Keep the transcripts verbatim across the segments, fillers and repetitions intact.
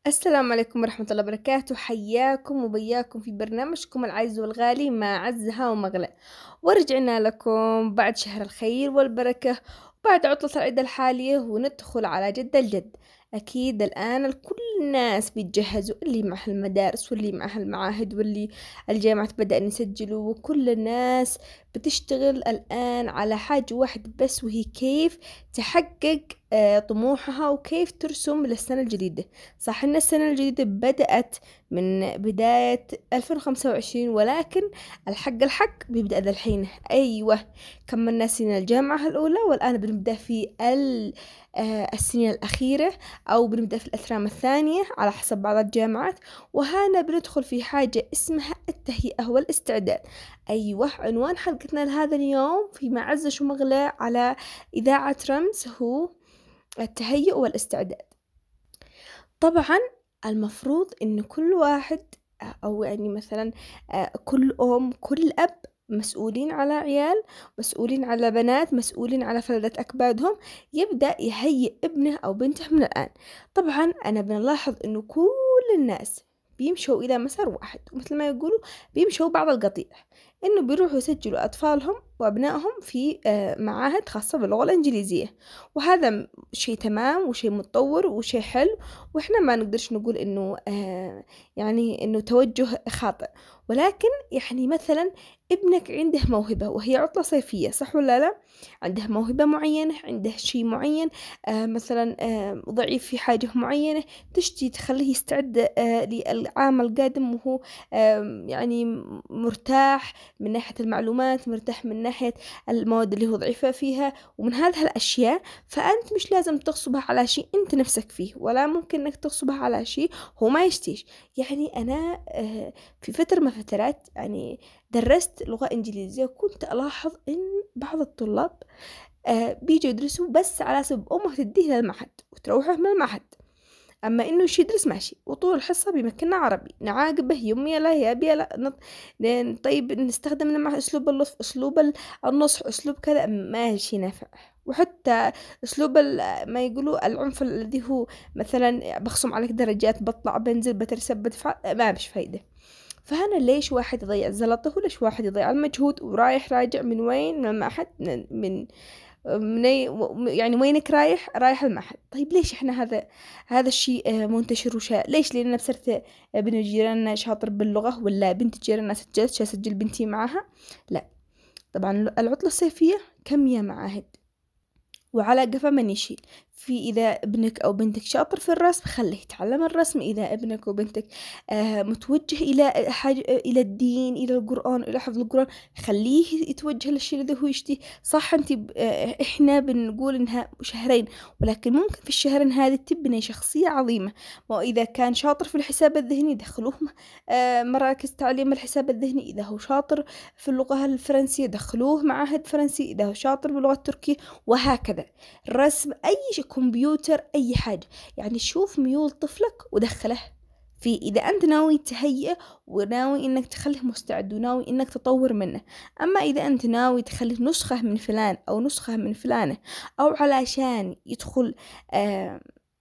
السلام عليكم ورحمة الله وبركاته، حياكم وبياكم في برنامجكم العزيز والغالي مع عزها ومغلى، ورجعنا لكم بعد شهر الخير والبركة وبعد عطلة العيد الحالية وندخل على جد الجد. أكيد الآن الكل الناس بيتجهزوا، اللي مع المدارس واللي مع المعاهد واللي الجامعات بدأ يسجلوا، وكل الناس بتشتغل الآن على حاجة واحدة بس، وهي كيف تحقق آه، طموحها وكيف ترسم للسنة الجديدة. صح إن السنة الجديدة بدأت من بداية ألفين وخمسة وعشرين، ولكن الحق الحق بيبدأ ذا الحين. أيوة، كملنا سنين الجامعة الأولى والآن بنبدأ في ال- آه، السنين الأخيرة، أو بنبدأ في الأترام الثانية على حسب بعض الجامعات. وهنا بندخل في حاجة اسمها التهيئة والاستعداد. أيوة، عنوان حلقتنا لهذا اليوم في معزة شو مغلى على إذاعة رمز هو التهيؤ والاستعداد. طبعا المفروض إن كل واحد، أو يعني مثلا آه، كل أم كل أب مسؤولين على عيال، مسؤولين على بنات، مسؤولين على فلذة أكبادهم، يبدأ يهيئ ابنه أو بنته من الآن. طبعا أنا بنلاحظ إنه كل الناس بيمشوا إلى مسار واحد، ومثل ما يقولوا بيمشوا بعض القطيع، إنه بيروحوا يسجلوا أطفالهم وأبنائهم في آه، معاهد خاصة باللغة الإنجليزية. وهذا شيء تمام وشيء متطور وشيء حلو، وإحنا ما نقدرش نقول إنه آه يعني إنه توجه خاطئ. ولكن يعني مثلا ابنك عنده موهبة وهي عطلة صيفية، صح ولا لا؟ عنده موهبة معينة، عنده شيء معين، آه مثلا آه ضعيف في حاجة معينة، تشتي تخليه يستعد آه للعام القادم وهو آه يعني مرتاح من ناحية المعلومات، مرتاح من ناحية المواد اللي هو ضعيفة فيها، ومن هذه الأشياء. فأنت مش لازم تغصبها على شيء أنت نفسك فيه، ولا ممكن أنك تغصبها على شيء هو ما يشتيش. يعني أنا آه، في فترة من فترات يعني درست لغة إنجليزية، وكنت ألاحظ أن بعض الطلاب آه، بيجوا يدرسوا بس على سبب أمه تديه للمعهد وتروحه من المعهد، أما إنه شي يدرس ماشي، وطول الحصة بيمكننا عربي، نعاقبه يمي لا يا أبي لا نط... ن- طيب نستخدم مع أسلوب اللطف، أسلوب ال- النصح، أسلوب كذا، ماشي نافع. وحتى أسلوب ال- ما يقولوا العنف الذي هو مثلا بخصم عليك درجات، بطلع بنزل بترسب بدفع، ما مش فايدة. فهنا ليش واحد يضيع زلطه، وليش واحد يضيع المجهود ورايح راجع من وين؟ من المعهد، من, من من أي يعني وينك رايح؟ رايح المعهد. طيب ليش احنا هذا هذا الشيء آه، منتشر وشاء؟ ليش؟ لأن بصرت ابن جيراننا شاطر باللغة، ولا بنت جيراننا سجلت شا سجل بنتي معاها؟ لا. طبعا العطلة الصيفية كم يا معاهد، وعلى قفا من يشيل. في إذا ابنك أو بنتك شاطر في الرسم خليه يتعلم الرسم، إذا ابنك وبنتك آه متوجه إلى حاجة، إلى الدين، إلى القرآن، إلى حفظ القرآن، خليه يتوجه للشيء الذي هو يشتيه. صح أنت ب... آه إحنا بنقول إنها شهرين، ولكن ممكن في الشهرين هذه تبني شخصية عظيمة. وإذا كان شاطر في الحساب الذهني دخلوه آه مراكز تعليم الحساب الذهني، إذا هو شاطر في اللغة الفرنسية دخلوه معهد فرنسي، إذا هو شاطر باللغة التركية، وهكذا. رسم، أي شيء، كمبيوتر، أي حاجة. يعني شوف ميول طفلك ودخله في، إذا أنت ناوي تهيئه وناوي إنك تخليه مستعد وناوي إنك تطور منه. أما إذا أنت ناوي تخليه نسخة من فلان أو نسخة من فلانة، أو علشان يدخل آه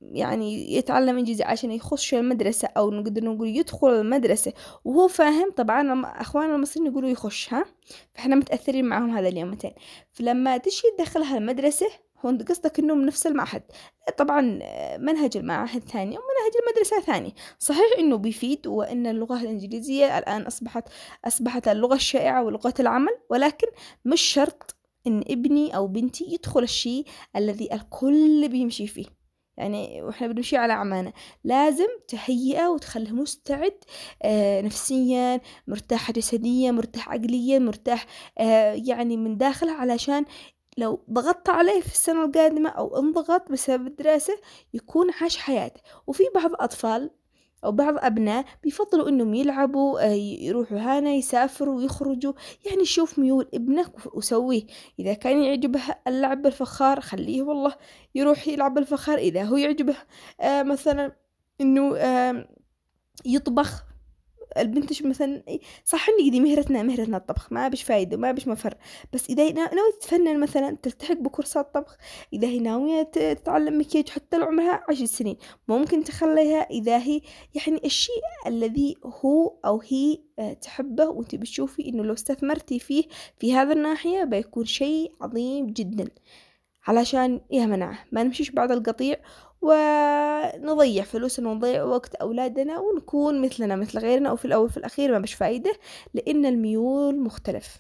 يعني يتعلم إنجليزي عشان يخش المدرسة، أو نقدر نقول يدخل المدرسة وهو فاهم. طبعا لما أخواننا المصريين يقولوا يخش، ها، فإحنا متأثرين معهم هذا اليومتين. فلما تشي تدخلها المدرسة، هو انت قصدك انه من نفس المعهد؟ طبعا آه، منهج المعاهد ثاني ومنهج المدرسة ثاني. صحيح انه بيفيد، وان اللغة الانجليزية الان اصبحت اصبحت اللغة الشائعة ولغة العمل، ولكن مش شرط ان ابني او بنتي يدخل الشيء الذي الكل بيمشي فيه. يعني واحنا بنمشي على عمانة، لازم تهيئه وتخليه مستعد آه نفسيا، مرتاح جسديا، مرتاح عقليا، مرتاح آه يعني من داخله، علشان لو ضغطت عليه في السنة القادمة أو انضغط بسبب الدراسة يكون عاش حياته. وفي بعض أطفال أو بعض أبناء بيفضلوا إنهم يلعبوا، آه، يروحوا هنا يسافروا ويخرجوا. يعني شوف ميول ابنك وسويه. إذا كان يعجبه اللعب بالفخار خليه والله يروح يلعب بالفخار. إذا هو يعجبه آه مثلا إنه آه يطبخ، البنت ش مثلًا صح إن دي مهرتنا مهرتنا الطبخ ما بيش فايدة وما بيش مفر، بس إذا هي نا ناوية تتفنن مثلًا تلتحق بكورسات طبخ، إذا هي ناوية ت تتعلم مكياج حتى لو عمرها عشر سنين، ممكن تخليها إذا هي يعني الشيء الذي هو أو هي آآ تحبه وأنتِ بتشوفي إنه لو استثمرتِ فيه في هذا الناحية بيكون شيء عظيم جدًا، علشان يا منعه ما نمشيش بعد القطيع ونضيع فلوسنا ونضيع وقت أولادنا ونكون مثلنا مثل غيرنا وفي الأول وفي الأخير ما بش فايدة، لإن الميول مختلف.